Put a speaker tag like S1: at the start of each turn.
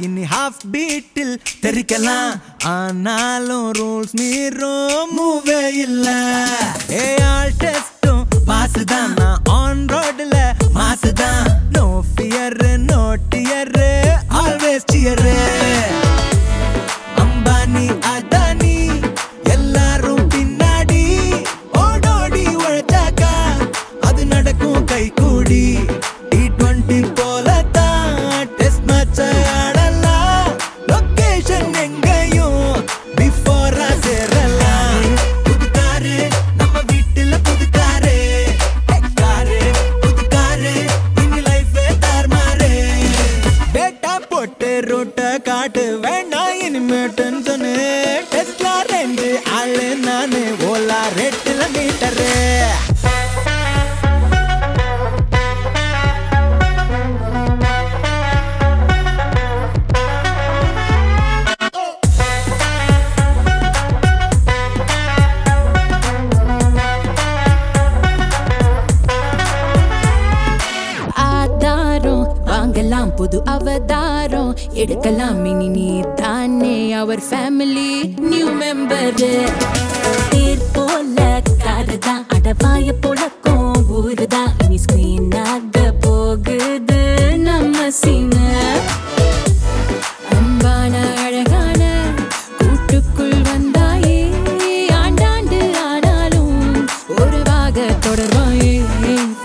S1: இனி ஹாஃப் பீட்டில் தெரிக்கலாம் ஆனாலும் ரூல்ஸ் மீறும் மூவே இல்ல ஆல் டெஸ்டும் பாசுதான் நான் ஆன் ரோடுல மாசுதான் no fear no dear always cheer Ambani Adani எல்லாரும் பின்னாடி ஓடோடி உழைச்சாக்கா அது நடக்கும் கை கூடி T20 போலதான் டெஸ்ட் மேட்ச் ஆடலாம் லொகேஷன் எங்கேயும் பிஃபோரா சேரலாம் புதுக்காரு நம்ம வீட்டுல புதுக்காரு புதுக்காரு இனி லைஃபே தார்மாரு பேட்டா போட்டு ரூட்ட காட்டு வேண்டாம் இனிமே டென்ஷனு டெஸ்ட்லா 2 ஆளு நானு ஓலா ரேட்டுல மீட்டரு
S2: வாங்கலாம் புது அவதாரம் எடுக்கலாம் மினி நீ தானே அவர் ஃபேமிலி நியூ மெம்பர் தேர் போல காரதான் அடவாய பொழக்கும் ஊருதான் இனி ஸ்கிரீன் ஆக போகுது நம்ம சீன அன்பான அழகான கூட்டுக்குள் வந்தாயே ஆண்டாண்டு ஆனாலும் ஒருவாக தொடர்வாயே